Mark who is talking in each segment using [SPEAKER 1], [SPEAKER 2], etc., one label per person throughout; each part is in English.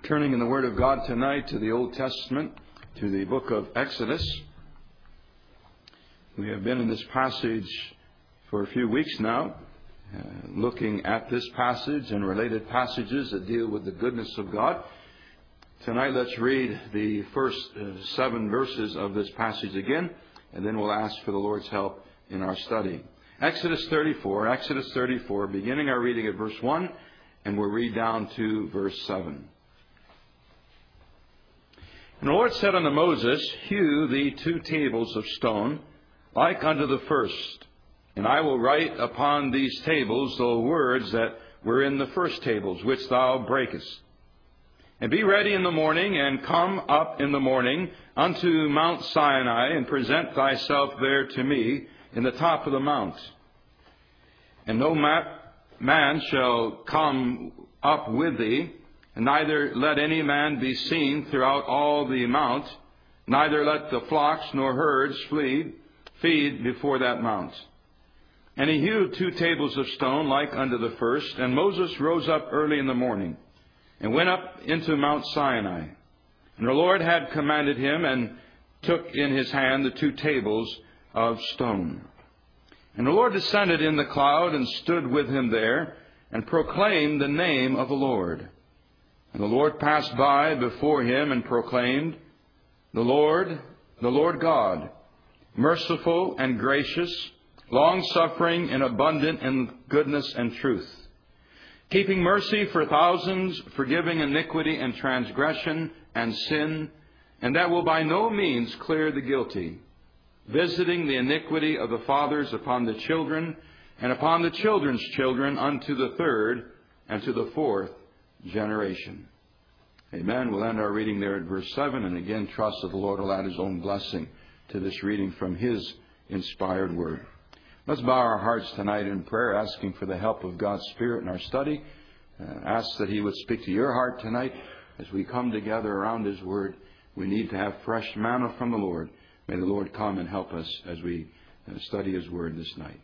[SPEAKER 1] Turning in the Word of God tonight to the Old Testament, to the book of Exodus. We have been in this passage for a few weeks now, looking at this passage and related passages that deal with the goodness of God. Tonight let's read the first 7 verses of this passage again, and then we'll ask for the Lord's help in our study. Exodus 34, beginning our reading at verse 1, and we'll read down to verse 7. And the Lord said unto Moses, Hew thee 2 tables of stone, like unto the first, and I will write upon these tables the words that were in the first tables, which thou breakest. And be ready in the morning, and come up in the morning unto Mount Sinai, and present thyself there to me in the top of the mount. And no man shall come up with thee, and neither let any man be seen throughout all the mount, neither let the flocks nor herds feed before that mount. And he hewed 2 tables of stone like unto the first, and Moses rose up early in the morning, and went up into Mount Sinai. And the Lord had commanded him, and took in his hand the 2 tables of stone. And the Lord descended in the cloud, and stood with him there, and proclaimed the name of the Lord. And the Lord passed by before him, and proclaimed, The Lord God, merciful and gracious, long-suffering and abundant in goodness and truth, keeping mercy for thousands, forgiving iniquity and transgression and sin, and that will by no means clear the guilty, visiting the iniquity of the fathers upon the children, and upon the children's children unto the 3rd and to the 4th generation. Amen. We'll end our reading there at verse 7, and again trust that the Lord will add His own blessing to this reading from His inspired Word. Let's bow our hearts tonight in prayer, asking for the help of God's Spirit in our study. Ask that He would speak to your heart tonight as we come together around His Word. We need to have fresh manna from the Lord. May the Lord come and help us as we study His Word this night.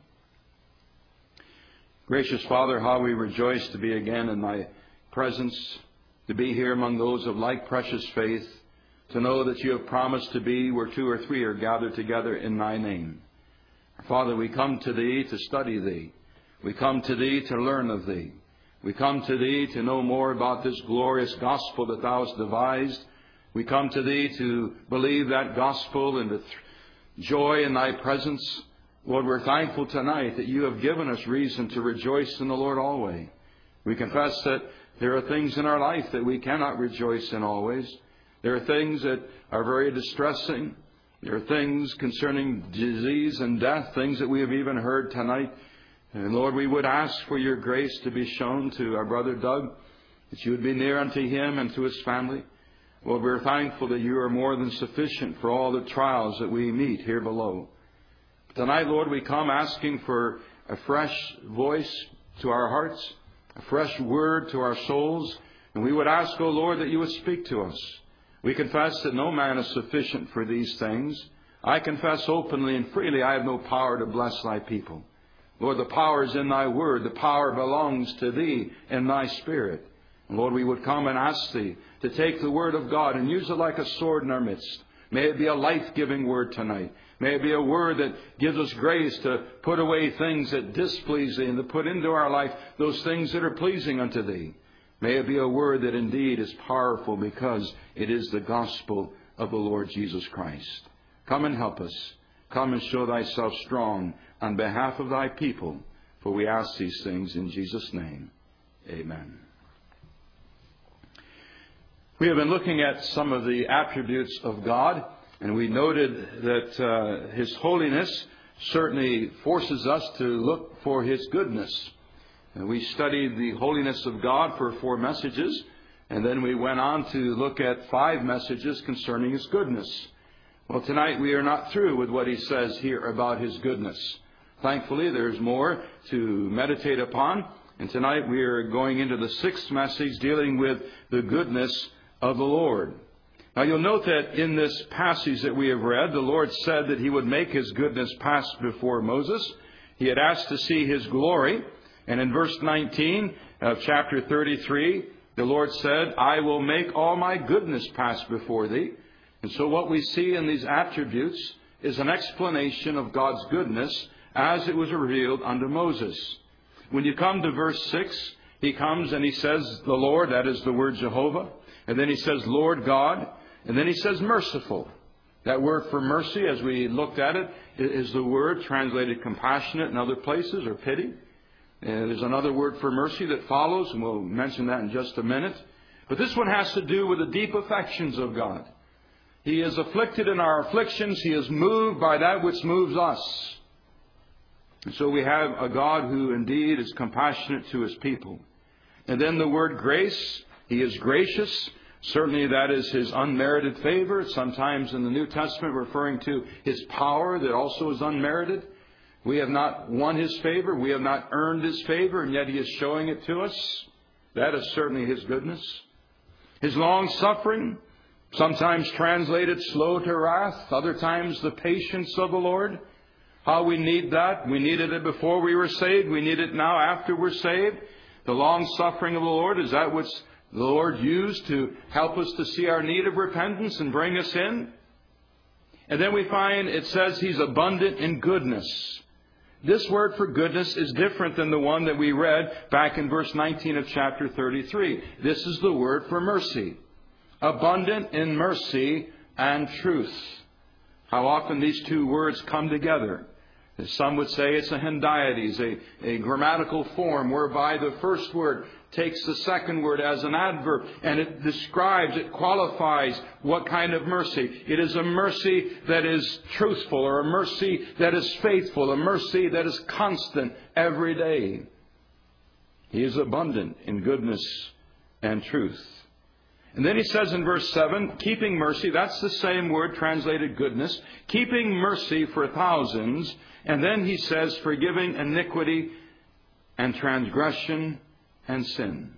[SPEAKER 1] Gracious Father, how we rejoice to be again in Thy presence, to be here among those of like precious faith, to know that You have promised to be where 2 or 3 are gathered together in Thy name. Father, we come to Thee to study Thee. We come to Thee to learn of Thee. We come to Thee to know more about this glorious gospel that Thou hast devised. We come to Thee to believe that gospel and with joy in Thy presence. Lord, we're thankful tonight that You have given us reason to rejoice in the Lord always. We confess that there are things in our life that we cannot rejoice in always. There are things that are very distressing. There are things concerning disease and death, things that we have even heard tonight. And Lord, we would ask for Your grace to be shown to our brother Doug, that You would be near unto him and to his family. Lord, we're thankful that You are more than sufficient for all the trials that we meet here below. Tonight, Lord, we come asking for a fresh voice to our hearts, a fresh word to our souls. And we would ask, O Lord, that You would speak to us. We confess that no man is sufficient for these things. I confess openly and freely I have no power to bless Thy people. Lord, the power is in Thy word. The power belongs to Thee and Thy Spirit. And Lord, we would come and ask Thee to take the Word of God and use it like a sword in our midst. May it be a life-giving word tonight. May it be a word that gives us grace to put away things that displease Thee and to put into our life those things that are pleasing unto Thee. May it be a word that indeed is powerful because it is the gospel of the Lord Jesus Christ. Come and help us. Come and show Thyself strong on behalf of Thy people. For we ask these things in Jesus' name. Amen. We have been looking at some of the attributes of God, and we noted that His holiness certainly forces us to look for His goodness. We studied the holiness of God for 4 messages, and then we went on to look at 5 messages concerning His goodness. Well, tonight we are not through with what He says here about His goodness. Thankfully, there's more to meditate upon, and tonight we are going into the 6th message dealing with the goodness of the Lord. Now, you'll note that in this passage that we have read, the Lord said that He would make His goodness pass before Moses. He had asked to see His glory. And in verse 19 of chapter 33, The Lord said, I will make all my goodness pass before thee. And so what we see in these attributes is an explanation of God's goodness as it was revealed unto Moses. When you come to verse 6, he comes and he says, the Lord, that is the word Jehovah. And then he says, Lord God. And then he says, merciful. That word for mercy, as we looked at it, is the word translated compassionate in other places, or pity. And there's another word for mercy that follows, and we'll mention that in just a minute. But this one has to do with the deep affections of God. He is afflicted in our afflictions. He is moved by that which moves us. And so we have a God who indeed is compassionate to His people. And then the word grace, He is gracious. Certainly that is His unmerited favor. Sometimes in the New Testament referring to His power that also is unmerited. We have not won His favor. We have not earned His favor, and yet He is showing it to us. That is certainly His goodness. His long suffering, sometimes translated slow to wrath, other times the patience of the Lord. How we need that. We needed it before we were saved. We need it now after we're saved. The long suffering of the Lord, is that which the Lord used to help us to see our need of repentance and bring us in? And then we find it says He's abundant in goodness. This word for goodness is different than the one that we read back in verse 19 of chapter 33. This is the word for mercy. Abundant in mercy and truth. How often these two words come together. Some would say it's a hendiades, a grammatical form whereby the first word takes the second word as an adverb, and it describes, it qualifies what kind of mercy. It is a mercy that is truthful, or a mercy that is faithful, a mercy that is constant every day. He is abundant in goodness and truth. And then he says in verse 7, keeping mercy, that's the same word translated goodness, keeping mercy for thousands. And then he says, forgiving iniquity and transgression and sin.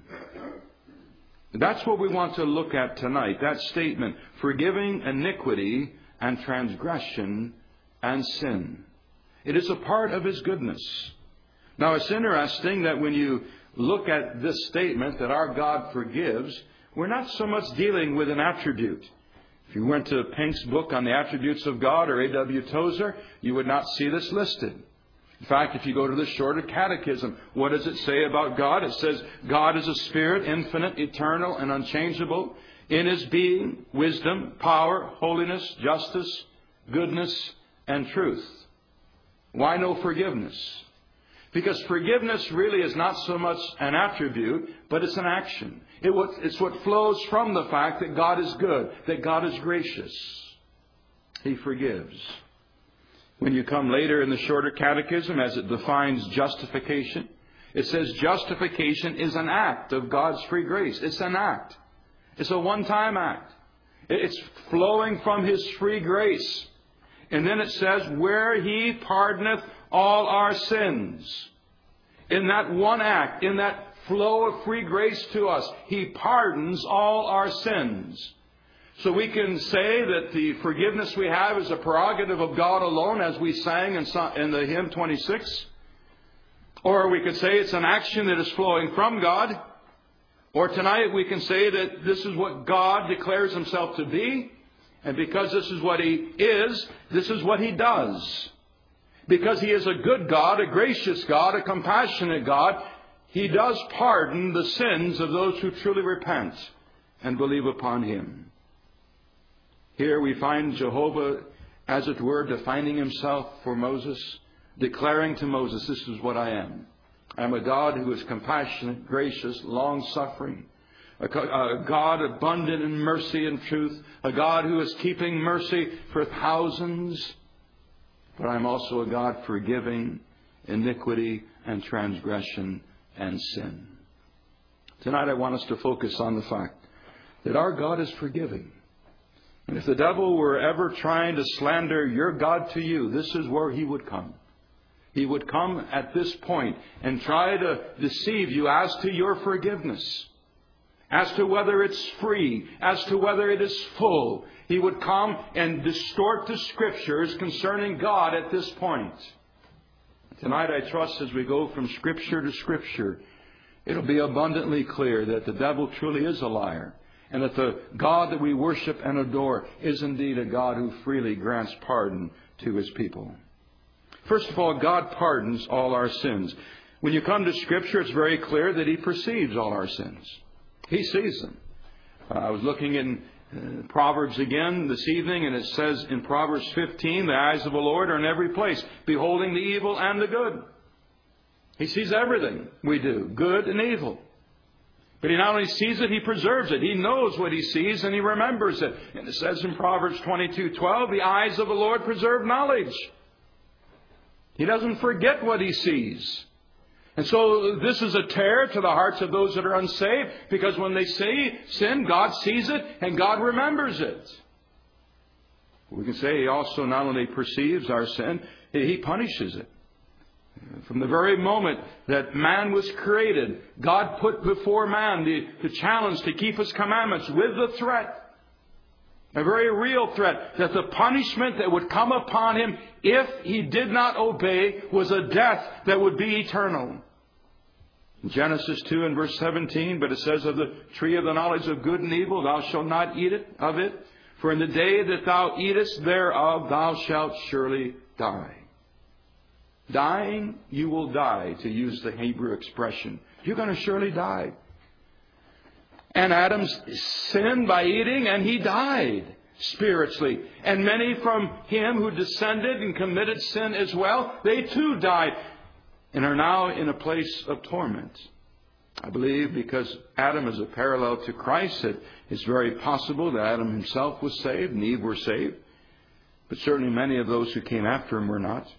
[SPEAKER 1] That's what we want to look at tonight, that statement, forgiving iniquity and transgression and sin. It is a part of His goodness. Now it's interesting that when you look at this statement that our God forgives, we're not so much dealing with an attribute. If you went to Pink's book on the attributes of God, or A.W. Tozer, you would not see this listed. In fact, if you go to the Shorter Catechism, what does it say about God? It says, God is a spirit, infinite, eternal, and unchangeable, in His being, wisdom, power, holiness, justice, goodness, and truth. Why no forgiveness? Because forgiveness really is not so much an attribute, but it's an action. It's what flows from the fact that God is good, that God is gracious. He forgives. When you come later in the Shorter Catechism, as it defines justification, it says justification is an act of God's free grace. It's an act. It's a one-time act. It's flowing from His free grace. And then it says, where He pardoneth all our sins. In that one act, in that flow of free grace to us, He pardons all our sins. So we can say that the forgiveness we have is a prerogative of God alone, as we sang in the hymn 26. Or we could say it's an action that is flowing from God. Or tonight we can say that this is what God declares Himself to be. And because this is what He is, this is what He does. Because He is a good God, a gracious God, a compassionate God, He does pardon the sins of those who truly repent and believe upon Him. Here we find Jehovah, as it were, defining Himself for Moses, declaring to Moses, this is what I am. I am a God who is compassionate, gracious, long-suffering, a God abundant in mercy and truth, a God who is keeping mercy for thousands. But I'm also a God forgiving iniquity and transgression and sin. Tonight I want us to focus on the fact that our God is forgiving. And if the devil were ever trying to slander your God to you, this is where he would come. He would come at this point and try to deceive you as to your forgiveness, as to whether it's free, as to whether it is full. He would come and distort the Scriptures concerning God at this point. Tonight I trust as we go from Scripture to Scripture it'll be abundantly clear that the devil truly is a liar, and that the God that we worship and adore is indeed a God who freely grants pardon to His people. First of all, God pardons all our sins. When you come to Scripture, it's very clear that He perceives all our sins. He sees them. I was looking in Proverbs again this evening, and it says in Proverbs 15, the eyes of the Lord are in every place, beholding the evil and the good. He sees everything we do, good and evil. But He not only sees it, He preserves it. He knows what He sees and He remembers it. And it says in Proverbs 22:12, the eyes of the Lord preserve knowledge. He doesn't forget what He sees. And so this is a terror to the hearts of those that are unsaved, because when they see sin, God sees it and God remembers it. We can say He also not only perceives our sin, He punishes it. From the very moment that man was created, God put before man the challenge to keep His commandments with the threat, a very real threat, that the punishment that would come upon him if he did not obey was a death that would be eternal. In Genesis 2 and verse 17, but it says, of the tree of the knowledge of good and evil, thou shalt not eat of it, for in the day that thou eatest thereof, thou shalt surely die. Dying, you will die, to use the Hebrew expression. You're going to surely die. And Adam sinned by eating, and he died spiritually. And many from him who descended and committed sin as well, they too died and are now in a place of torment. I believe because Adam is a parallel to Christ, that it's very possible that Adam himself was saved and Eve were saved. But certainly many of those who came after him were not.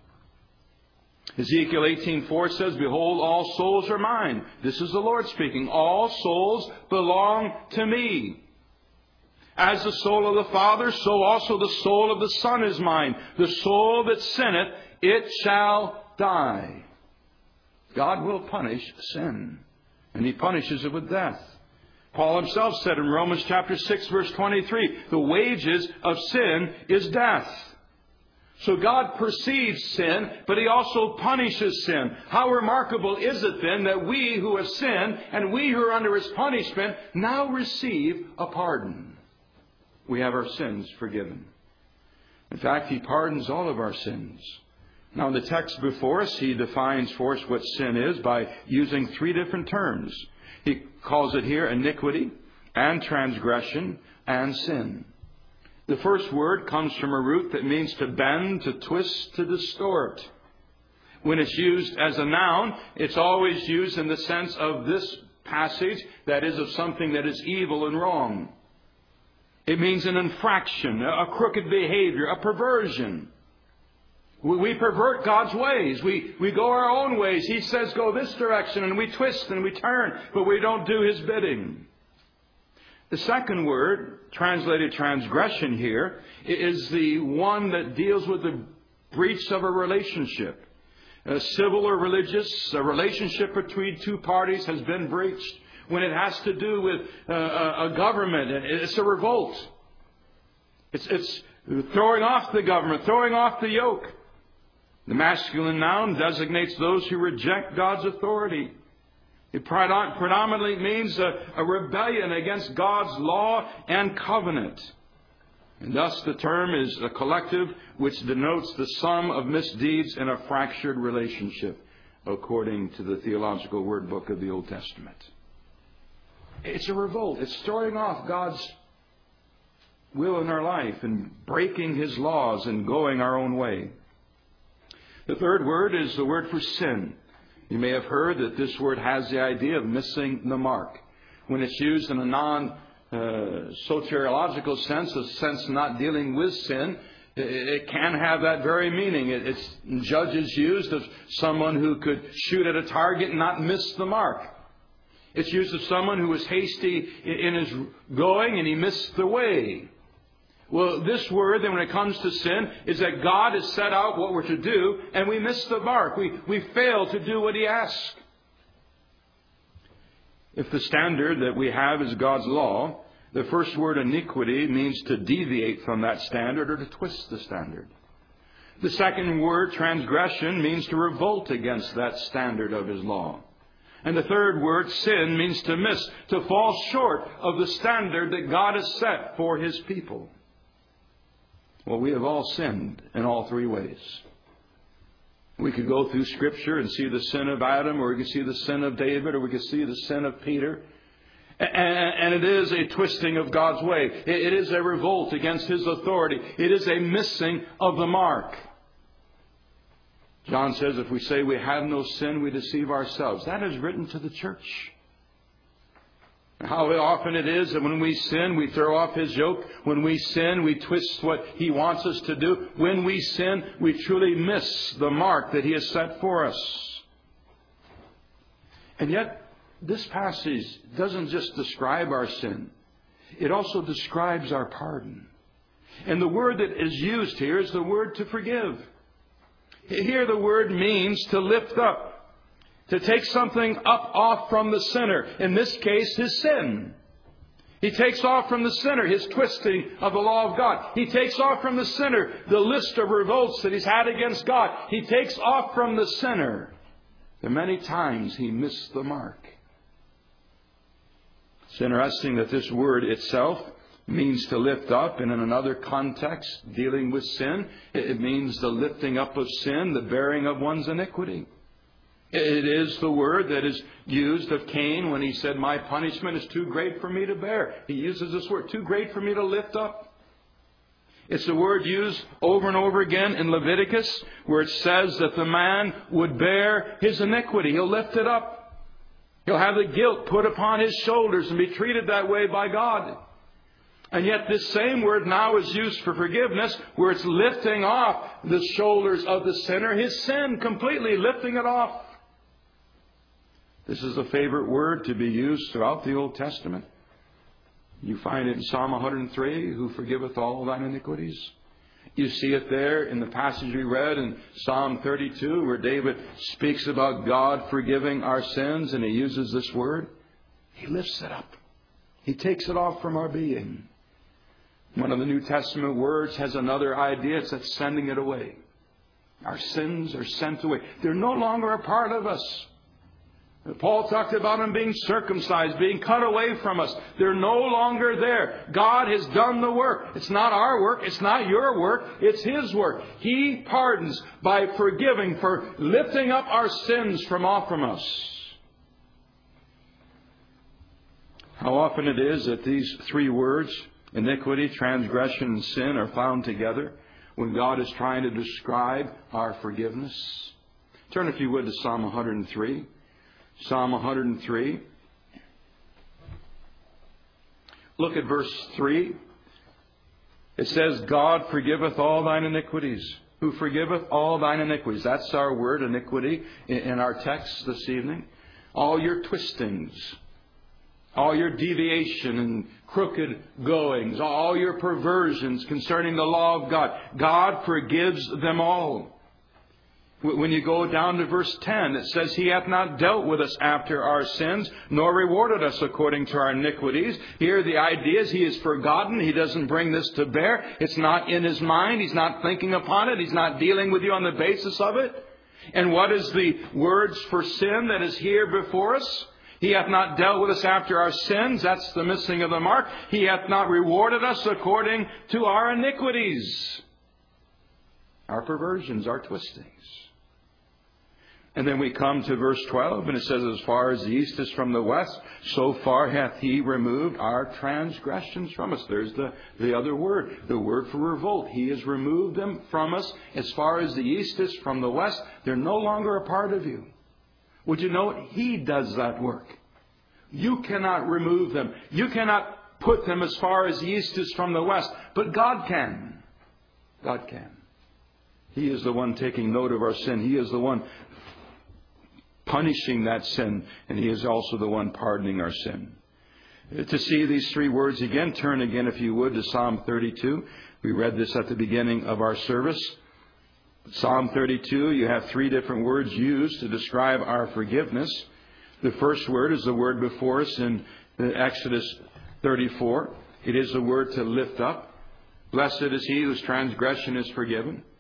[SPEAKER 1] Ezekiel 18:4 says, behold, all souls are mine. This is the Lord speaking. All souls belong to me. As the soul of the Father, so also the soul of the Son is mine. The soul that sinneth, it shall die. God will punish sin, and He punishes it with death. Paul himself said in Romans chapter 6, verse 23, the wages of sin is death. So God perceives sin, but He also punishes sin. How remarkable is it then that we who have sinned and we who are under His punishment now receive a pardon? We have our sins forgiven. In fact, He pardons all of our sins. Now in the text before us, He defines for us what sin is by using three different terms. He calls it here iniquity and transgression and sin. The first word comes from a root that means to bend, to twist, to distort. When it's used as a noun, it's always used in the sense of this passage, that is, of something that is evil and wrong. It means an infraction, a crooked behavior, a perversion. We pervert God's ways. We go our own ways. He says go this direction, and we twist and we turn, but we don't do His bidding. The second word, translated transgression here, is the one that deals with the breach of a relationship. A civil or religious, a relationship between two parties has been breached. When it has to do with a government, it's a revolt. It's throwing off the government, throwing off the yoke. The masculine noun designates those who reject God's authority. It predominantly means a rebellion against God's law and covenant. And thus the term is a collective which denotes the sum of misdeeds in a fractured relationship, according to the Theological Word Book of the Old Testament. It's a revolt. It's throwing off God's will in our life and breaking His laws and going our own way. The third word is the word for sin. You may have heard that this word has the idea of missing the mark. When it's used in a non-soteriological sense, a sense not dealing with sin, it can have that very meaning. It's judges used of someone who could shoot at a target and not miss the mark. It's used of someone who was hasty in his going and he missed the way. Well, this word, then, when it comes to sin, is that God has set out what we're to do, and we miss the mark. We fail to do what He asks. If the standard that we have is God's law, the first word, iniquity, means to deviate from that standard or to twist the standard. The second word, transgression, means to revolt against that standard of His law. And the third word, sin, means to miss, to fall short of the standard that God has set for His people. Well, we have all sinned in all three ways. We could go through Scripture and see the sin of Adam, or we could see the sin of David, or we could see the sin of Peter. And it is a twisting of God's way. It is a revolt against His authority. It is a missing of the mark. John says if we say we have no sin, we deceive ourselves. That is written to the church. How often it is that when we sin, we throw off His yoke. When we sin, we twist what He wants us to do. When we sin, we truly miss the mark that He has set for us. And yet, this passage doesn't just describe our sin. It also describes our pardon. And the word that is used here is the word to forgive. Here the word means to lift up, to take something up off from the sinner. In this case, his sin. He takes off from the sinner his twisting of the law of God. He takes off from the sinner the list of revolts that he's had against God. He takes off from the sinner the many times he missed the mark. It's interesting that this word itself means to lift up, and in another context, dealing with sin, it means the lifting up of sin, the bearing of one's iniquity. It is the word that is used of Cain when he said, my punishment is too great for me to bear. He uses this word, too great for me to lift up. It's the word used over and over again in Leviticus, where it says that the man would bear his iniquity. He'll lift it up. He'll have the guilt put upon his shoulders and be treated that way by God. And yet this same word now is used for forgiveness, where it's lifting off the shoulders of the sinner, his sin, completely lifting it off. This is a favorite word to be used throughout the Old Testament. You find it in Psalm 103, who forgiveth all thine iniquities. You see it there in the passage we read in Psalm 32, where David speaks about God forgiving our sins, and he uses this word. He lifts it up. He takes it off from our being. One of the New Testament words has another idea. It's that sending it away. Our sins are sent away. They're no longer a part of us. Paul talked about them being circumcised, being cut away from us. They're no longer there. God has done the work. It's not our work. It's not your work. It's His work. He pardons by forgiving, for lifting up our sins from off from us. How often it is that these three words, iniquity, transgression, and sin, are found together when God is trying to describe our forgiveness. Turn, if you would, to Psalm 103. Psalm 103. Look at verse 3. It says, God forgiveth all thine iniquities. Who forgiveth all thine iniquities. That's our word, iniquity, in our text this evening. All your twistings, all your deviation and crooked goings, all your perversions concerning the law of God. God forgives them all. When you go down to verse 10, it says, He hath not dealt with us after our sins, nor rewarded us according to our iniquities. Here the idea is He is forgotten. He doesn't bring this to bear. It's not in His mind. He's not thinking upon it. He's not dealing with you on the basis of it. And what is the words for sin that is here before us? He hath not dealt with us after our sins. That's the missing of the mark. He hath not rewarded us according to our iniquities. Our perversions, our twistings. And then we come to verse 12, and it says, as far as the east is from the west, so far hath He removed our transgressions from us. There's the other word, the word for revolt. He has removed them from us as far as the east is from the west. They're no longer a part of you. Would you know it? He does that work. You cannot remove them. You cannot put them as far as the east is from the west. But God can. God can. He is the one taking note of our sin. He is the one punishing that sin, and He is also the one pardoning our sin. To see these three words again, turn again, if you would, to Psalm 32. We read this at the beginning of our service. Psalm 32, you have three different words used to describe our forgiveness. The first word is the word before us in Exodus 34. It is the word to lift up. Blessed is he whose transgression is forgiven.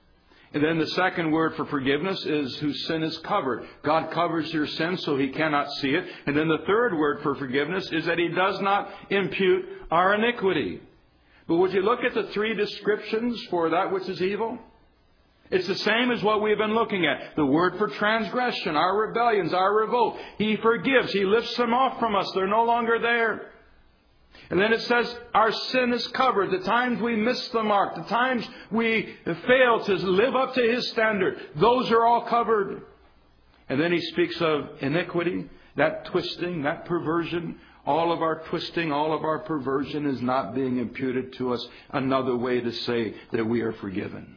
[SPEAKER 1] And then the second word for forgiveness is whose sin is covered. God covers your sin so He cannot see it. And then the third word for forgiveness is that He does not impute our iniquity. But would you look at the three descriptions for that which is evil? It's the same as what we've been looking at. The word for transgression, our rebellions, our revolt. He forgives. He lifts them off from us. They're no longer there. And then it says our sin is covered. The times we miss the mark, the times we fail to live up to His standard, those are all covered. And then He speaks of iniquity, that twisting, that perversion. All of our twisting, all of our perversion is not being imputed to us. Another way to say that we are forgiven.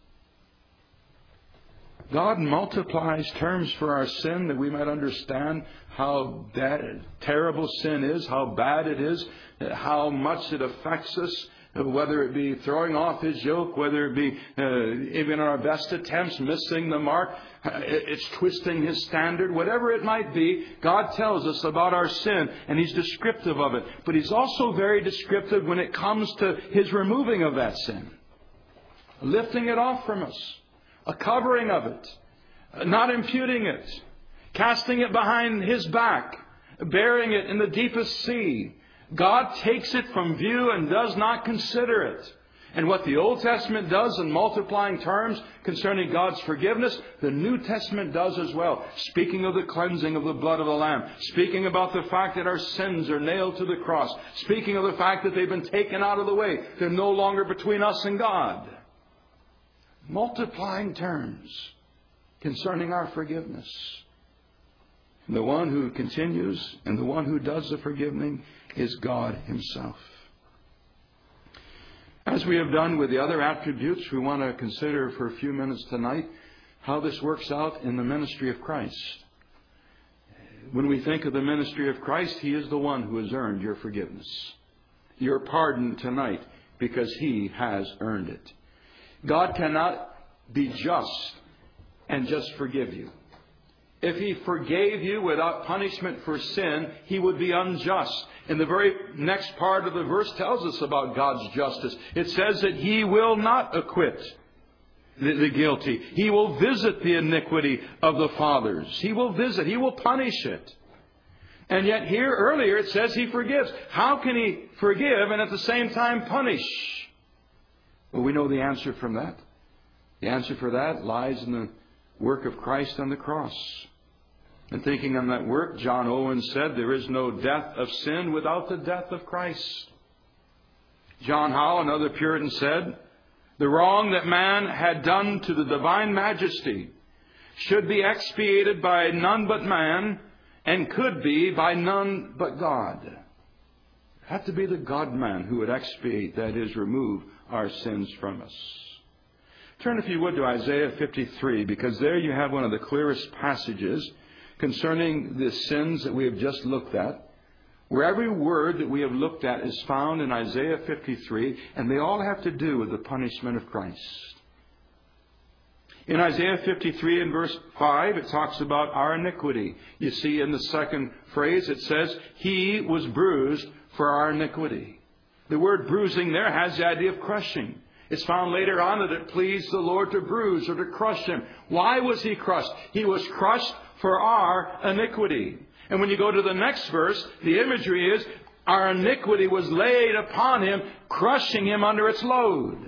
[SPEAKER 1] God multiplies terms for our sin that we might understand how terrible sin is, how bad it is, how much it affects us, whether it be throwing off His yoke, whether it be even in our best attempts missing the mark, it's twisting His standard, whatever it might be. God tells us about our sin and He's descriptive of it. But He's also very descriptive when it comes to His removing of that sin, lifting it off from us. A covering of it, not imputing it, casting it behind His back, burying it in the deepest sea. God takes it from view and does not consider it. And what the Old Testament does in multiplying terms concerning God's forgiveness, the New Testament does as well. Speaking of the cleansing of the blood of the Lamb. Speaking about the fact that our sins are nailed to the cross. Speaking of the fact that they've been taken out of the way. They're no longer between us and God. Multiplying terms concerning our forgiveness. And the one who continues and the one who does the forgiving is God Himself. As we have done with the other attributes, we want to consider for a few minutes tonight how this works out in the ministry of Christ. When we think of the ministry of Christ, He is the one who has earned your forgiveness. Your pardon tonight because He has earned it. God cannot be just and just forgive you. If He forgave you without punishment for sin, He would be unjust. And the very next part of the verse tells us about God's justice. It says that He will not acquit the guilty. He will visit the iniquity of the fathers. He will visit. He will punish it. And yet here earlier it says He forgives. How can He forgive and at the same time punish? Well, we know the answer from that. The answer for that lies in the work of Christ on the cross. And thinking on that work, John Owen said, there is no death of sin without the death of Christ. John Howe, another Puritan, said, the wrong that man had done to the divine majesty should be expiated by none but man and could be by none but God. It had to be the God-man who would expiate, that is, remove our sins from us. Turn, if you would, to Isaiah 53, because there you have one of the clearest passages concerning the sins that we have just looked at, where every word that we have looked at is found in Isaiah 53, and they all have to do with the punishment of Christ. In Isaiah 53 and verse 5, it talks about our iniquity. You see in the second phrase, it says, He was bruised for our iniquity. The word bruising there has the idea of crushing. It's found later on that it pleased the Lord to bruise or to crush Him. Why was He crushed? He was crushed for our iniquity. And when you go to the next verse, the imagery is our iniquity was laid upon Him, crushing Him under its load.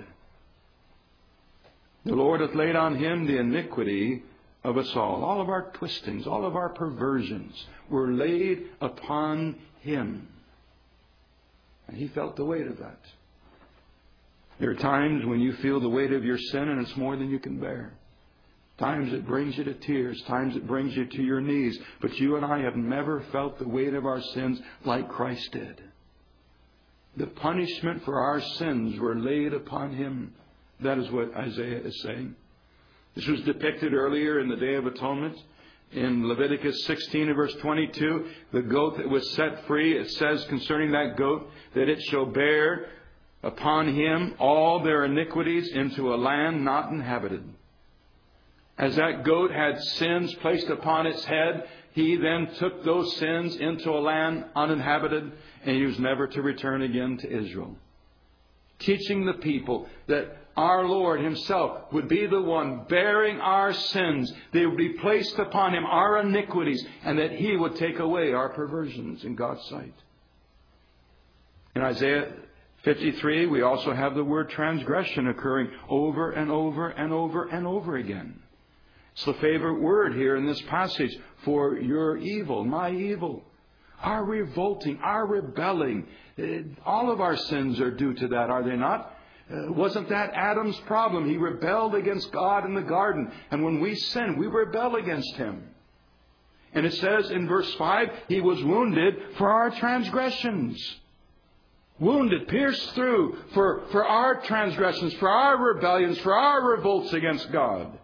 [SPEAKER 1] The Lord hath laid on Him the iniquity of us all. All of our twistings, all of our perversions were laid upon Him. And He felt the weight of that. There are times when you feel the weight of your sin and it's more than you can bear. Times it brings you to tears. Times it brings you to your knees. But you and I have never felt the weight of our sins like Christ did. The punishment for our sins were laid upon Him. That is what Isaiah is saying. This was depicted earlier in the Day of Atonement. In Leviticus 16 and verse 22, the goat that was set free, it says concerning that goat that it shall bear upon him all their iniquities into a land not inhabited. As that goat had sins placed upon its head, he then took those sins into a land uninhabited, and he was never to return again to Israel. Teaching the people that our Lord Himself would be the one bearing our sins. They would be placed upon Him, our iniquities, and that He would take away our perversions in God's sight. In Isaiah 53, we also have the word transgression occurring over and over and over and over again. It's the favorite word here in this passage for your evil, my evil. Our revolting, our rebelling. All of our sins are due to that, are they not? Wasn't that Adam's problem? He rebelled against God in the garden. And when we sin, we rebel against Him. And it says in verse 5, He was wounded for our transgressions. Wounded, pierced through for our transgressions, for our rebellions, for our revolts against God.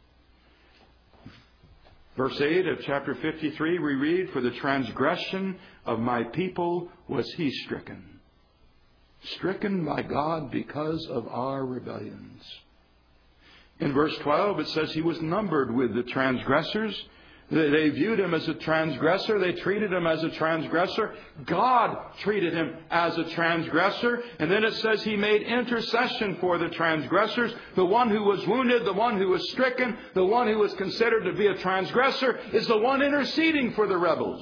[SPEAKER 1] Verse 8 of chapter 53, we read, For the transgression of my people was He stricken. Stricken by God because of our rebellions. In verse 12, it says He was numbered with the transgressors. They viewed Him as a transgressor. They treated Him as a transgressor. God treated Him as a transgressor. And then it says He made intercession for the transgressors. The one who was wounded, the one who was stricken, the one who was considered to be a transgressor is the one interceding for the rebels.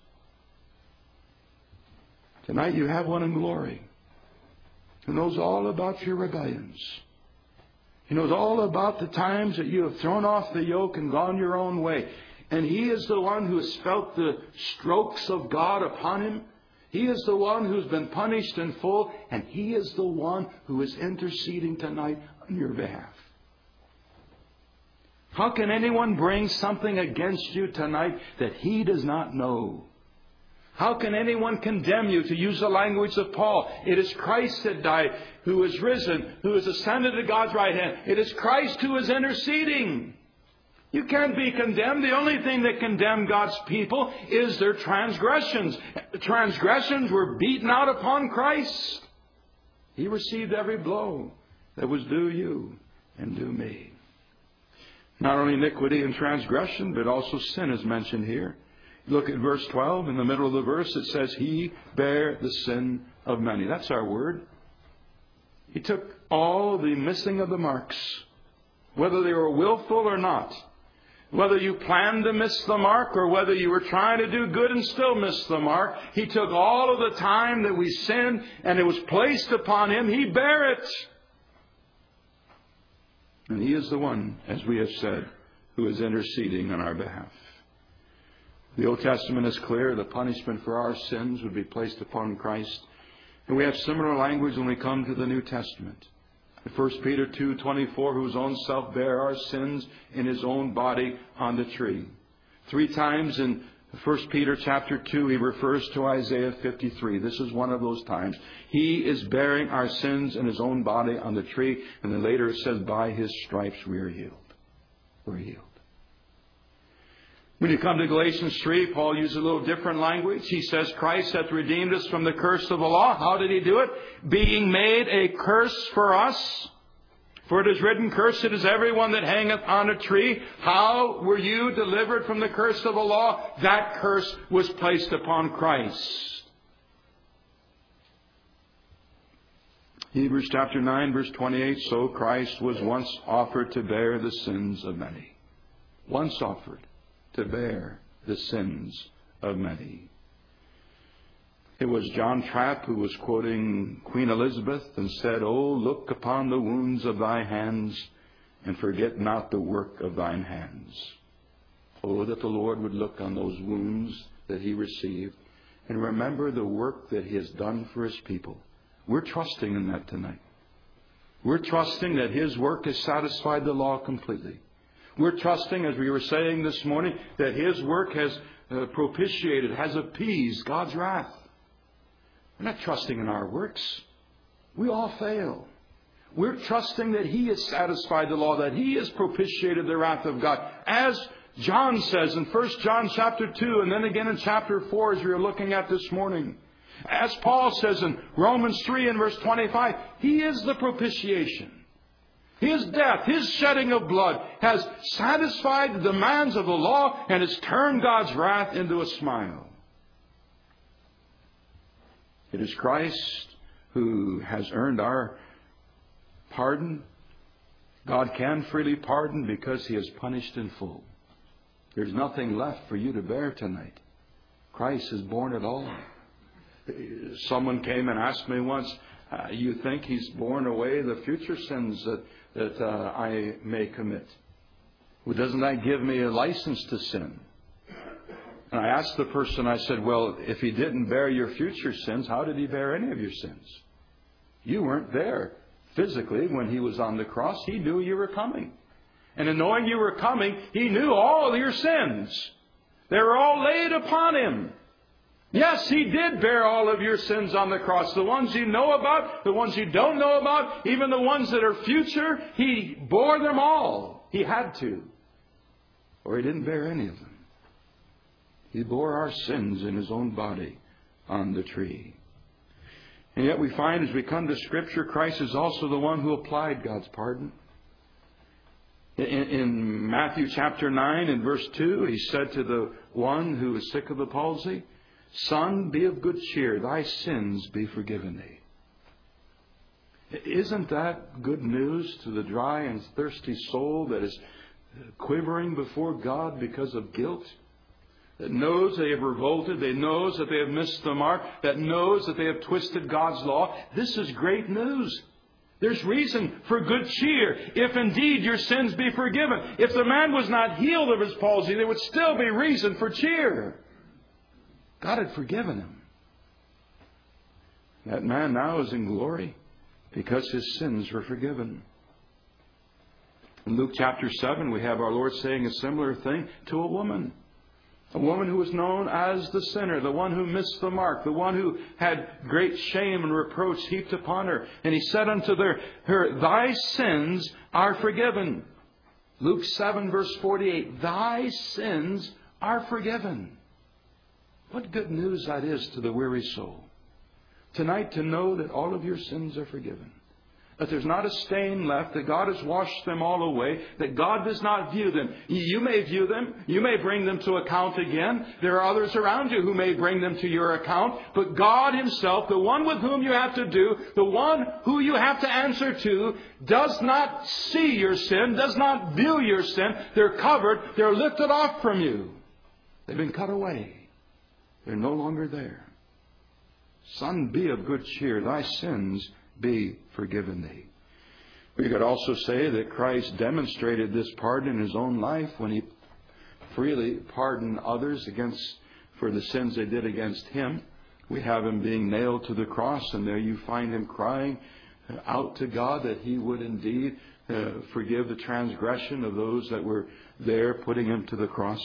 [SPEAKER 1] Tonight you have one in glory who knows all about your rebellions. He knows all about the times that you have thrown off the yoke and gone your own way. And He is the one who has felt the strokes of God upon Him. He is the one who's been punished in full. And He is the one who is interceding tonight on your behalf. How can anyone bring something against you tonight that He does not know? How can anyone condemn you, to use the language of Paul? It is Christ that died, who is risen, who is ascended to God's right hand. It is Christ who is interceding. You can't be condemned. The only thing that condemned God's people is their transgressions. The transgressions were beaten out upon Christ. He received every blow that was due you and due me. Not only iniquity and transgression, but also sin is mentioned here. Look at verse 12. In the middle of the verse it says, He bare the sin of many. That's our word. He took all the missing of the marks, whether they were willful or not. Whether you planned to miss the mark or whether you were trying to do good and still miss the mark, He took all of the time that we sinned and it was placed upon Him. He bare it. And He is the one, as we have said, who is interceding on our behalf. The Old Testament is clear. The punishment for our sins would be placed upon Christ. And we have similar language when we come to the New Testament. In 1 Peter 2:24, whose own self bare our sins in His own body on the tree. 3 times in 1 Peter chapter 2, he refers to Isaiah 53. This is one of those times. He is bearing our sins in His own body on the tree. And then later it says, by His stripes we are healed. We're healed. When you come to Galatians 3, Paul uses a little different language. He says, Christ hath redeemed us from the curse of the law. How did He do it? Being made a curse for us. For it is written, Cursed is everyone that hangeth on a tree. How were you delivered from the curse of the law? That curse was placed upon Christ. Hebrews chapter 9, verse 28, So Christ was once offered to bear the sins of many. Once offered to bear the sins of many. It was John Trapp who was quoting Queen Elizabeth and said, Oh, look upon the wounds of thy hands and forget not the work of thine hands. Oh, that the Lord would look on those wounds that He received and remember the work that He has done for His people. We're trusting in that tonight. We're trusting that His work has satisfied the law completely. We're trusting, as we were saying this morning, that His work has propitiated, has appeased God's wrath. We're not trusting in our works. We all fail. We're trusting that He has satisfied the law, that He has propitiated the wrath of God. As John says in 1 John chapter 2 and then again in chapter 4 as we were looking at this morning. As Paul says in Romans 3 and verse 25, He is the propitiation. His death, His shedding of blood has satisfied the demands of the law and has turned God's wrath into a smile. It is Christ who has earned our pardon God can freely pardon because He has punished in full. There's nothing left for you to bear tonight. Christ has borne it all. Someone came and asked me once, you think He's borne away the future sins that I may commit? Well, doesn't that give me a license to sin? And I asked the person, I said, well, if He didn't bear your future sins, how did He bear any of your sins? You weren't there physically when He was on the cross. He knew you were coming. And in knowing you were coming, He knew all your sins. They were all laid upon Him. Yes, He did bear all of your sins on the cross. The ones you know about, the ones you don't know about, even the ones that are future, He bore them all. He had to. Or He didn't bear any of them. He bore our sins in His own body on the tree. And yet we find as we come to Scripture, Christ is also the one who applied God's pardon. In Matthew chapter 9 and verse 2, He said to the one who was sick of the palsy, Son, be of good cheer, thy sins be forgiven thee. Isn't that good news to the dry and thirsty soul that is quivering before God because of guilt? That knows they have revolted, that knows that they have missed the mark, that knows that they have twisted God's law. This is great news. There's reason for good cheer if indeed your sins be forgiven. If the man was not healed of his palsy, there would still be reason for cheer. God had forgiven him. That man now is in glory because his sins were forgiven. In Luke chapter 7, we have our Lord saying a similar thing to a woman. A woman who was known as the sinner, the one who missed the mark, the one who had great shame and reproach heaped upon her. And He said unto her, Thy sins are forgiven. Luke 7 verse 48, Thy sins are forgiven. What good news that is to the weary soul. Tonight to know that all of your sins are forgiven. That there's not a stain left, that God has washed them all away, that God does not view them. You may view them, you may bring them to account again. There are others around you who may bring them to your account. But God Himself, the one with whom you have to do, the one who you have to answer to, does not see your sin, does not view your sin. They're covered, they're lifted off from you. They've been cut away. They're no longer there. Son, be of good cheer, thy sins be forgiven thee. We could also say that Christ demonstrated this pardon in His own life when He freely pardoned others for the sins they did against Him. We have Him being nailed to the cross, and there you find Him crying out to God that He would indeed forgive the transgression of those that were there putting Him to the cross.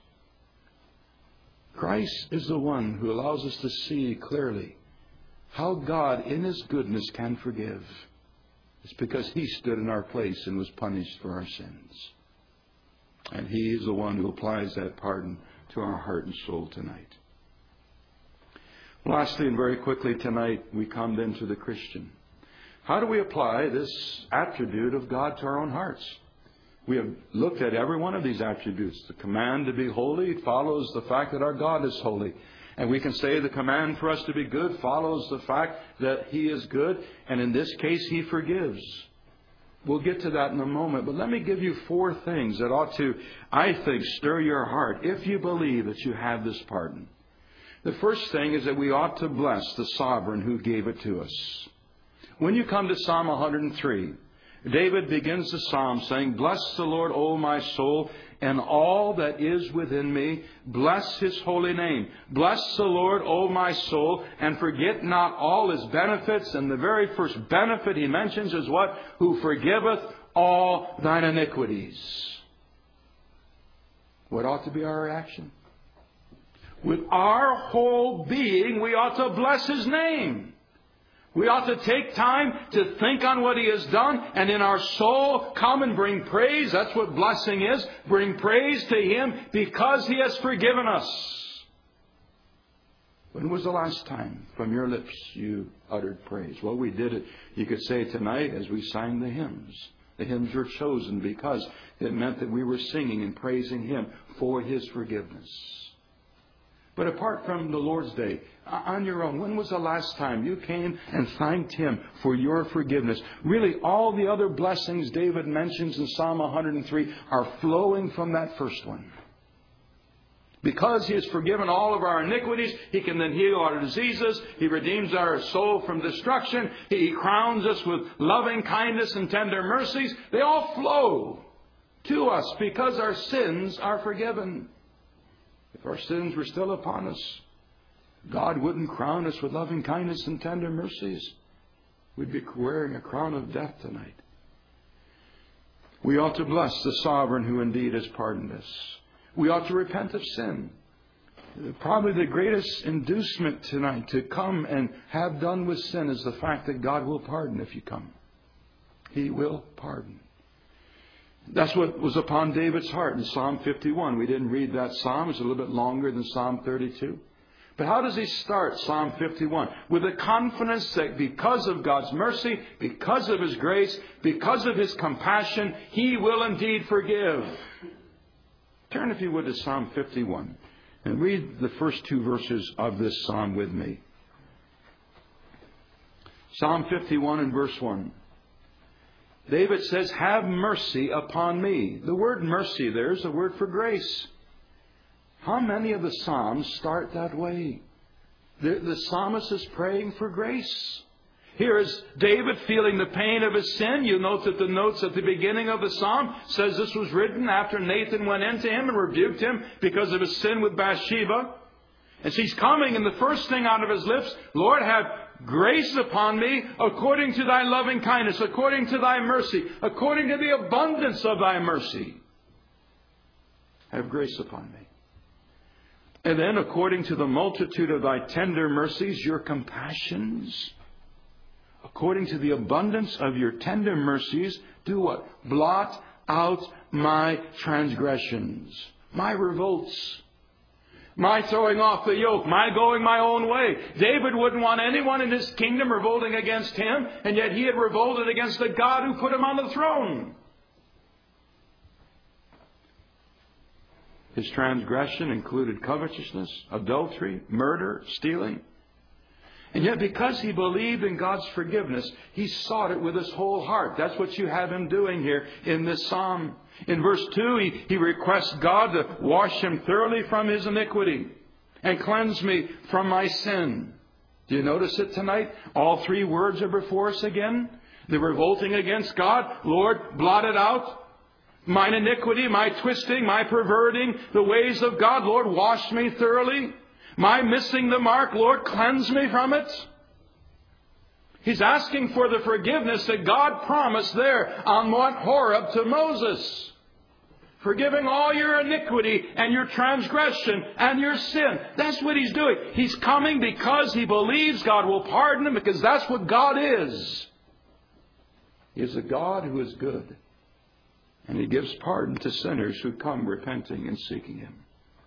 [SPEAKER 1] Christ is the one who allows us to see clearly how God in His goodness can forgive. It's because He stood in our place and was punished for our sins. And He is the one who applies that pardon to our heart and soul tonight. Lastly and very quickly tonight, we come then to the Christian. How do we apply this attribute of God to our own hearts? We have looked at every one of these attributes. The command to be holy follows the fact that our God is holy. And we can say the command for us to be good follows the fact that He is good. And in this case, He forgives. We'll get to that in a moment. But let me give you 4 things that ought to, I think, stir your heart if you believe that you have this pardon. The first thing is that we ought to bless the sovereign who gave it to us. When you come to Psalm 103, David begins the psalm saying, Bless the Lord, O my soul, and all that is within me. Bless His holy name. Bless the Lord, O my soul, and forget not all His benefits. And the very first benefit he mentions is what? Who forgiveth all thine iniquities. What ought to be our reaction? With our whole being, we ought to bless His name. We ought to take time to think on what He has done, and in our soul come and bring praise. That's what blessing is. Bring praise to Him because He has forgiven us. When was the last time from your lips you uttered praise? Well, we did it, you could say, tonight as we sang the hymns. The hymns were chosen because it meant that we were singing and praising Him for His forgiveness. But apart from the Lord's Day, on your own, when was the last time you came and thanked Him for your forgiveness? Really, all the other blessings David mentions in Psalm 103 are flowing from that first one. Because He has forgiven all of our iniquities, He can then heal our diseases. He redeems our soul from destruction. He crowns us with loving kindness and tender mercies. They all flow to us because our sins are forgiven. If our sins were still upon us, God wouldn't crown us with loving kindness and tender mercies. We'd be wearing a crown of death tonight. We ought to bless the Sovereign who indeed has pardoned us. We ought to repent of sin. Probably the greatest inducement tonight to come and have done with sin is the fact that God will pardon if you come. He will pardon. That's what was upon David's heart in Psalm 51. We didn't read that psalm. It's a little bit longer than Psalm 32. But how does he start Psalm 51? With the confidence that because of God's mercy, because of His grace, because of His compassion, He will indeed forgive. Turn, if you would, to Psalm 51 and read the first two verses of this psalm with me. Psalm 51 and verse 1. David says, "Have mercy upon me." The word mercy there is a word for grace. How many of the Psalms start that way? The psalmist is praying for grace. Here is David feeling the pain of his sin. You note that the notes at the beginning of the psalm says this was written after Nathan went into him and rebuked him because of his sin with Bathsheba. And so he's coming, and the first thing out of his lips, "Lord, have grace upon me according to Thy loving kindness, according to Thy mercy, according to the abundance of Thy mercy. Have grace upon me." And then, according to the multitude of Thy tender mercies, your compassions, according to the abundance of your tender mercies, do what? Blot out my transgressions, my revolts, my throwing off the yoke, my going my own way. David wouldn't want anyone in his kingdom revolting against him, and yet he had revolted against the God who put him on the throne. His transgression included covetousness, adultery, murder, stealing. And yet because he believed in God's forgiveness, he sought it with his whole heart. That's what you have him doing here in this psalm. In verse 2, he requests God to wash him thoroughly from his iniquity and cleanse me from my sin. Do you notice it tonight? All three words are before us again. The revolting against God, Lord, blot it out. Mine iniquity, my twisting, my perverting the ways of God, Lord, wash me thoroughly. My missing the mark, Lord, cleanse me from it. He's asking for the forgiveness that God promised there on Mount Horeb to Moses. Forgiving all your iniquity and your transgression and your sin. That's what he's doing. He's coming because he believes God will pardon him, because that's what God is. He is a God who is good. And He gives pardon to sinners who come repenting and seeking Him.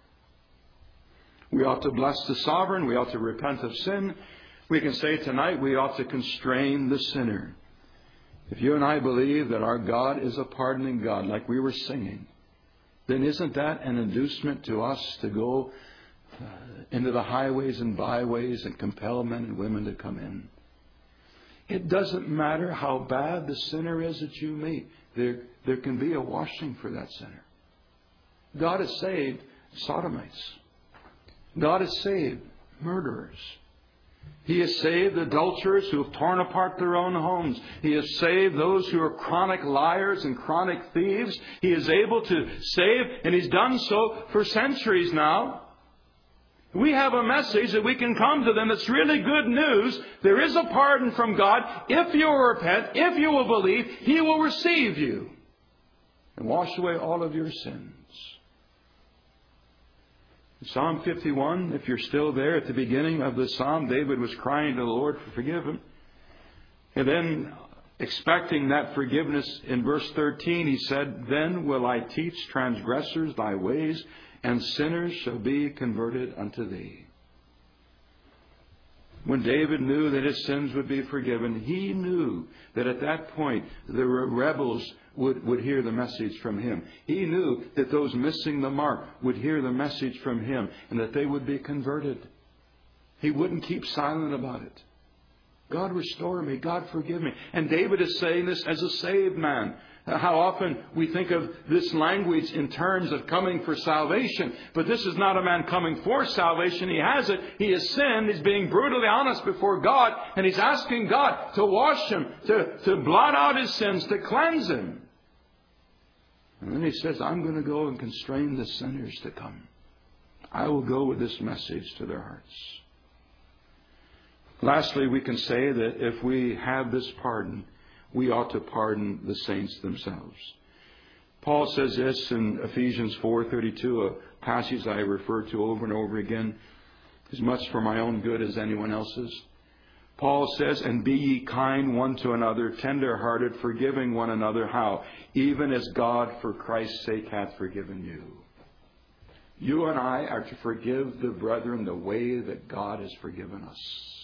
[SPEAKER 1] We ought to bless the Sovereign. We ought to repent of sin. We can say tonight we ought to constrain the sinner. If you and I believe that our God is a pardoning God, like we were singing, then isn't that an inducement to us to go into the highways and byways and compel men and women to come in? It doesn't matter how bad the sinner is that you meet. There can be a washing for that sinner. God has saved sodomites. God has saved murderers. He has saved adulterers who have torn apart their own homes. He has saved those who are chronic liars and chronic thieves. He is able to save, and He's done so for centuries now. We have a message that we can come to them that's really good news. There is a pardon from God. If you will repent, if you will believe, He will receive you and wash away all of your sins. In Psalm 51, if you're still there at the beginning of the psalm, David was crying to the Lord for forgive him. And then, expecting that forgiveness, in verse 13, he said, "Then will I teach transgressors thy ways, and sinners shall be converted unto thee." When David knew that his sins would be forgiven, he knew that at that point the rebels would hear the message from Him. He knew that those missing the mark would hear the message from Him and that they would be converted. He wouldn't keep silent about it. God, restore me. God, forgive me. And David is saying this as a saved man. How often we think of this language in terms of coming for salvation. But this is not a man coming for salvation. He has it. He has sinned. He's being brutally honest before God. And he's asking God to wash him, to blot out his sins, to cleanse him. And then he says, I'm going to go and constrain the sinners to come. I will go with this message to their hearts. Lastly, we can say that if we have this pardon, we ought to pardon the saints themselves. Paul says this in Ephesians 4:32, a passage I refer to over and over again, as much for my own good as anyone else's. Paul says, and be ye kind one to another, tender-hearted, forgiving one another. How? Even as God for Christ's sake hath forgiven you. You and I are to forgive the brethren the way that God has forgiven us.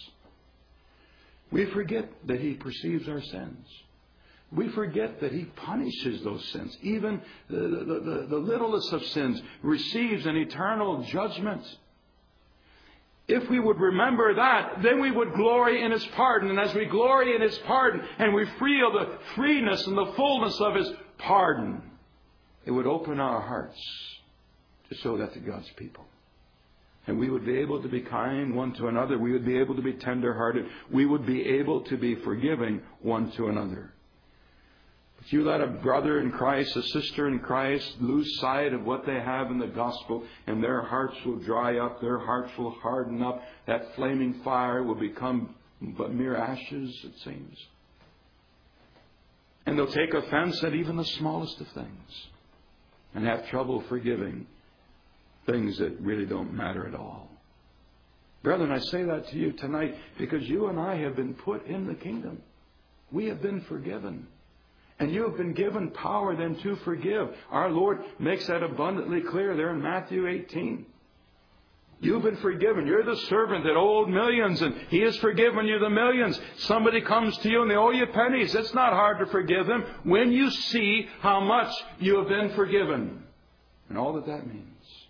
[SPEAKER 1] We forget that He perceives our sins. We forget that He punishes those sins. Even the littlest of sins receives an eternal judgment. If we would remember that, then we would glory in His pardon. And as we glory in His pardon and we feel the freeness and the fullness of His pardon, it would open our hearts to show that to God's people. And we would be able to be kind one to another. We would be able to be tender-hearted. We would be able to be forgiving one to another. But you let a brother in Christ, a sister in Christ, lose sight of what they have in the gospel, and their hearts will dry up, their hearts will harden up. That flaming fire will become but mere ashes, it seems. And they'll take offense at even the smallest of things and have trouble forgiving things that really don't matter at all. Brethren, I say that to you tonight because you and I have been put in the kingdom. We have been forgiven. And you have been given power then to forgive. Our Lord makes that abundantly clear there in Matthew 18. You've been forgiven. You're the servant that owed millions, and He has forgiven you the millions. Somebody comes to you and they owe you pennies. It's not hard to forgive them when you see how much you have been forgiven. And all that means.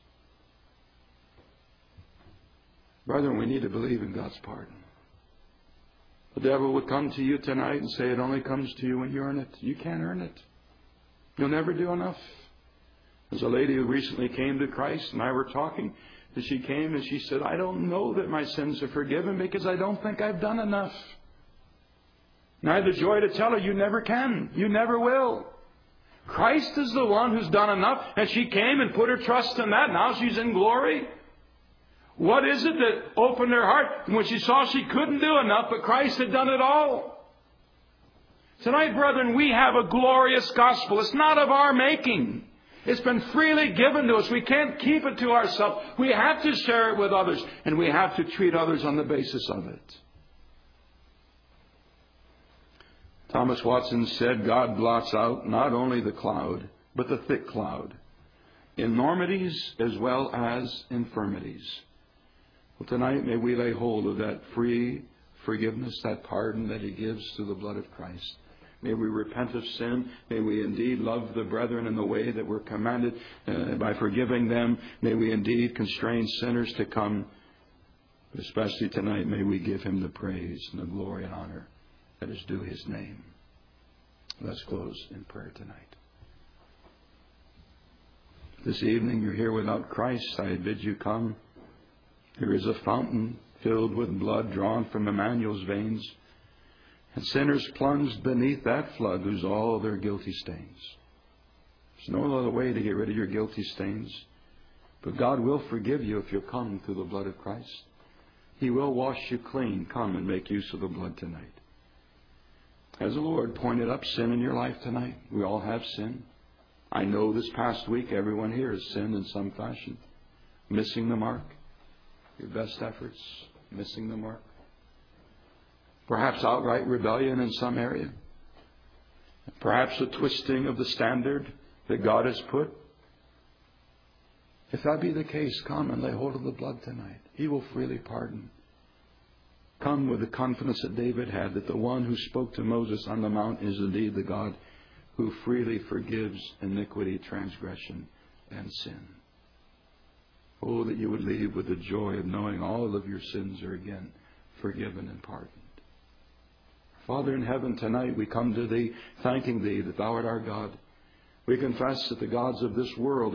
[SPEAKER 1] Brethren, we need to believe in God's pardon. The devil would come to you tonight and say it only comes to you when you earn it. You can't earn it. You'll never do enough. There's a lady who recently came to Christ and I were talking. And she came and she said, I don't know that my sins are forgiven because I don't think I've done enough. And I had the joy to tell her, you never can. You never will. Christ is the one who's done enough. And she came and put her trust in that. Now she's in glory. What is it that opened her heart when she saw she couldn't do enough, but Christ had done it all? Tonight, brethren, we have a glorious gospel. It's not of our making. It's been freely given to us. We can't keep it to ourselves. We have to share it with others, and we have to treat others on the basis of it. Thomas Watson said, God blots out not only the cloud, but the thick cloud, enormities as well as infirmities. Well, tonight may we lay hold of that free forgiveness, that pardon that He gives through the blood of Christ. May we repent of sin. May we indeed love the brethren in the way that we're commanded by forgiving them. May we indeed constrain sinners to come. But especially tonight, may we give Him the praise and the glory and honor that is due His name. Let's close in prayer tonight. This evening you're here without Christ. I bid you come. There is a fountain filled with blood drawn from Emmanuel's veins, and sinners plunged beneath that flood lose all their guilty stains. There's no other way to get rid of your guilty stains, but God will forgive you if you'll come through the blood of Christ. He will wash you clean. Come and make use of the blood tonight. Has the Lord pointed up sin in your life tonight? We all have sin. I know this past week everyone here has sinned in some fashion. Missing the mark. Your best efforts, missing the mark. Perhaps outright rebellion in some area. Perhaps a twisting of the standard that God has put. If that be the case, come and lay hold of the blood tonight. He will freely pardon. Come with the confidence that David had, that the one who spoke to Moses on the mount is indeed the God who freely forgives iniquity, transgression, and sin. Oh, that you would leave with the joy of knowing all of your sins are again forgiven and pardoned. Father in heaven, tonight we come to Thee, thanking Thee that Thou art our God. We confess that the gods of this world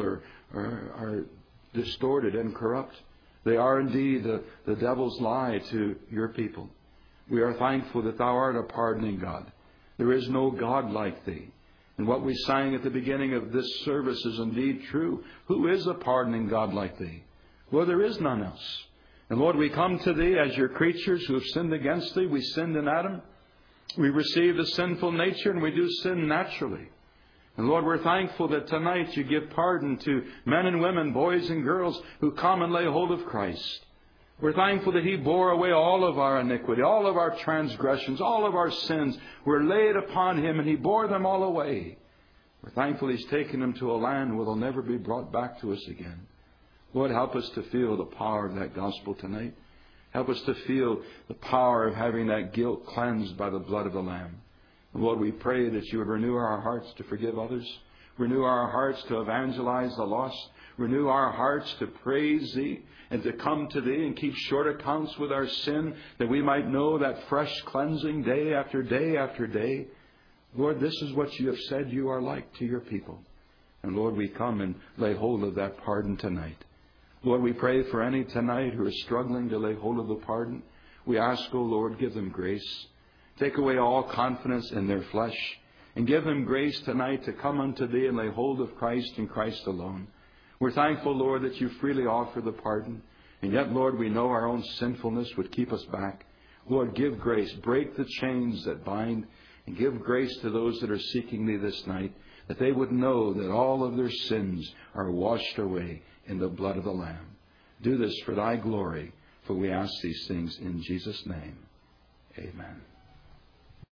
[SPEAKER 1] are distorted and corrupt. They are indeed the devil's lie to your people. We are thankful that Thou art a pardoning God. There is no God like Thee. And what we sang at the beginning of this service is indeed true. Who is a pardoning God like Thee? Well, there is none else. And Lord, we come to Thee as your creatures who have sinned against Thee. We sinned in Adam. We received a sinful nature, and we do sin naturally. And Lord, we're thankful that tonight you give pardon to men and women, boys and girls who come and lay hold of Christ. We're thankful that He bore away all of our iniquity, all of our transgressions, all of our sins were laid upon Him, and He bore them all away. We're thankful He's taken them to a land where they'll never be brought back to us again. Lord, help us to feel the power of that gospel tonight. Help us to feel the power of having that guilt cleansed by the blood of the Lamb. And Lord, we pray that you would renew our hearts to forgive others. Renew our hearts to evangelize the lost. Renew our hearts to praise Thee and to come to Thee and keep short accounts with our sin, that we might know that fresh cleansing day after day after day. Lord, this is what you have said you are like to your people. And Lord, we come and lay hold of that pardon tonight. Lord, we pray for any tonight who are struggling to lay hold of the pardon. We ask, O Lord, give them grace. Take away all confidence in their flesh. And give them grace tonight to come unto Thee and lay hold of Christ and Christ alone. We're thankful, Lord, that you freely offer the pardon. And yet, Lord, we know our own sinfulness would keep us back. Lord, give grace. Break the chains that bind. And give grace to those that are seeking Thee this night, that they would know that all of their sins are washed away in the blood of the Lamb. Do this for Thy glory, for we ask these things in Jesus' name. Amen.